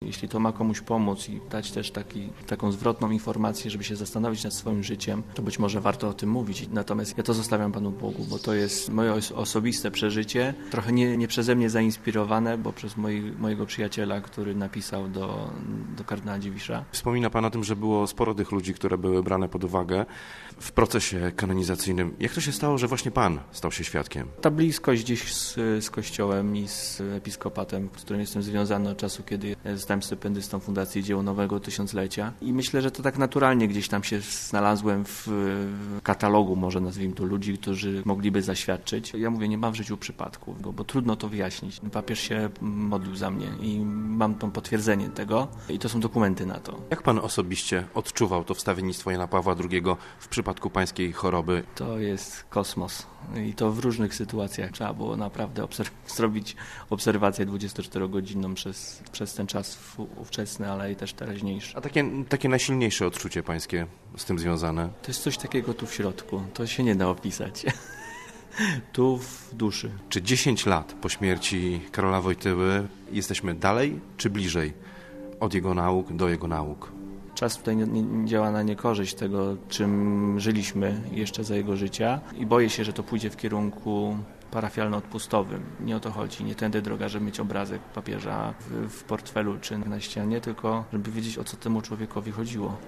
Jeśli to ma komuś pomóc i dać też taką zwrotną informację, żeby się zastanowić nad swoim życiem, to być może warto o tym mówić. Natomiast ja to zostawiam Panu Bogu, bo to jest moje osobiste przeżycie, trochę nie przeze mnie zainspirowane, bo przez mojego przyjaciela, który napisał do kardynała Dziwisza. Wspomina Pan o tym, że było sporo tych ludzi, które były brane pod uwagę w procesie kanonizacyjnym. Jak to się stało, że właśnie Pan stał się świadkiem? Ta bliskość gdzieś z Kościołem i z episkopatem, z którym jestem związany od czasu, kiedy zostałem stypendystą Fundacji Dzieło Nowego Tysiąclecia. I myślę, że to tak naturalnie gdzieś tam się znalazłem w katalogu, może nazwijmy to, ludzi, którzy mogliby zaświadczyć. Ja mówię, nie mam w życiu przypadku, bo trudno to wyjaśnić. Papież się modlił za mnie i mam to potwierdzenie tego i to są dokumenty na to. Jak Pan osobiście odczuwał to wstawiennictwo Jana Pawła II w przypadku Pańskiej choroby? To jest kosmos i to w różnych sytuacjach. Trzeba było naprawdę zrobić obserwację 24-godzinną przez ten czas ówczesny, ale i też teraźniejszy. A takie najsilniejsze odczucie Pańskie z tym związane? To jest coś takiego tu w środku. To się nie da opisać. Tu w duszy. Czy 10 lat po śmierci Karola Wojtyły jesteśmy dalej czy bliżej od jego nauk do jego nauk? Czas tutaj nie działa na niekorzyść tego, czym żyliśmy jeszcze za jego życia i boję się, że to pójdzie w kierunku parafialno-odpustowym. Nie o to chodzi. Nie tędy droga, żeby mieć obrazek papieża w portfelu czy na ścianie, tylko żeby wiedzieć, o co temu człowiekowi chodziło.